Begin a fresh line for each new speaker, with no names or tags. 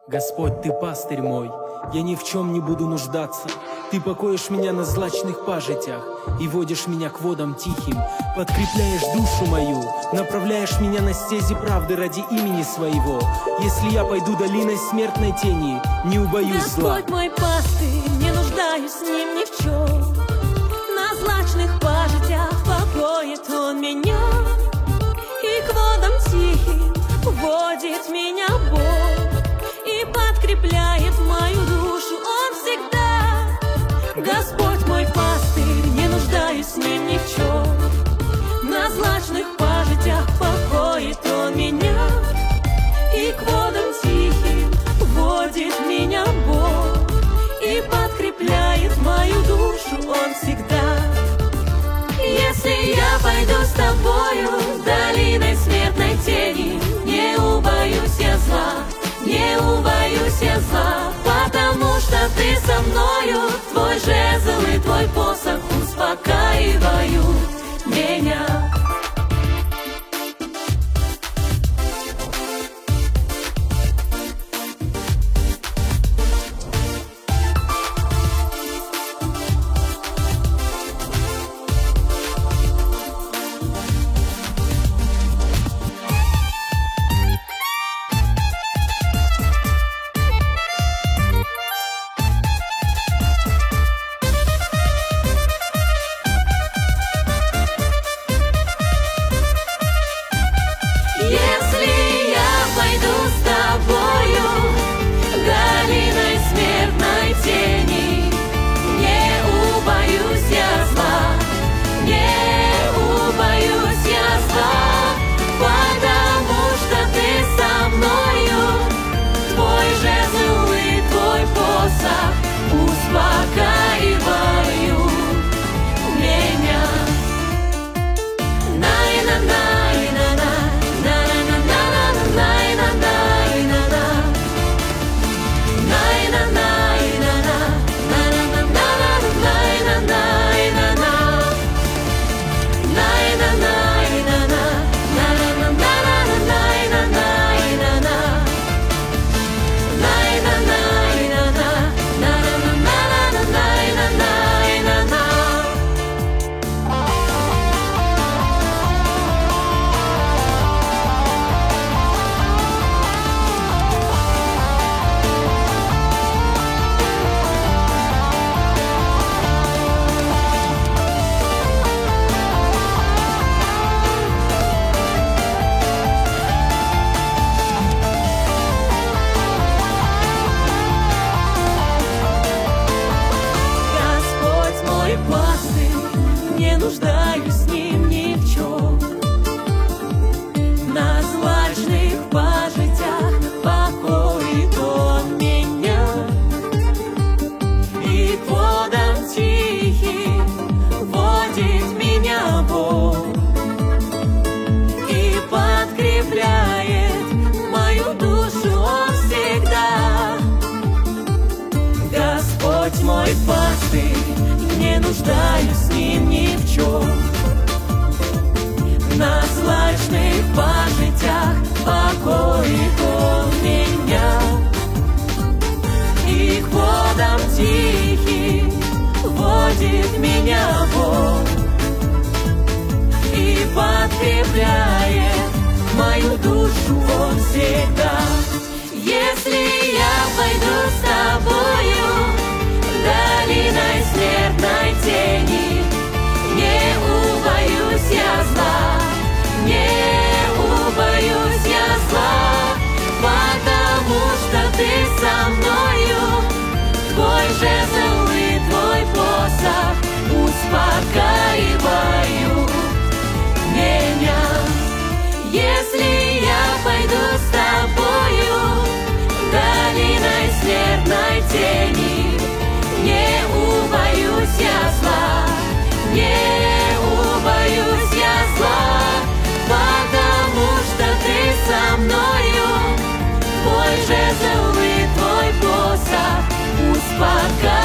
Господь, Ты пастырь мой, я ни в чем не буду нуждаться. Ты покоишь меня на злачных пажитях и водишь меня к водам тихим. Подкрепляешь душу мою, направляешь меня на стези правды ради имени Своего. Если я пойду долиной смертной тени, не убоюсь зла.
Господь мой пастырь, не нуждаюсь с ним ни в чем. На злачных пажитях покоит Он меня, и к водам тихим водит меня Бог, и подкрепляет мою душу Он всегда. Господь мой пастырь, не нуждаюсь с ним ни в чем. На злачных пажитях покоит Он меня, и к водам тихим водит меня Бог, и подкрепляет мою душу Он всегда. Если я пойду с тобою долиной смертной тени, не убоюсь я зла, не убоюсь я зла, потому что Ты со мною, Твой жезл и Твой посох успокаивают меня. Не нуждаюсь с ним ни в чем. На злачных пажитях покоит Он меня, и к водам тихим водит меня Бог, и подкрепляет мою душу Он всегда. Господь мой пастырь, не нуждаюсь с ним ни в чем. На злачных пажитях покоит Он меня, и к водам тихим водит меня Бог, и подкрепляет мою душу Он всегда. Если я пойду с тобою долиной смертной тени, не убоюсь я зла, не убоюсь я зла, потому что Ты со мною, Твой жезл и Твой посох успокаивают меня. Если я пойду с тобою долиной смертной тени, не убоюсь я зла, не убоюсь я зла, потому что Ты со мною, Твой жезл и Твой посох успокаивают.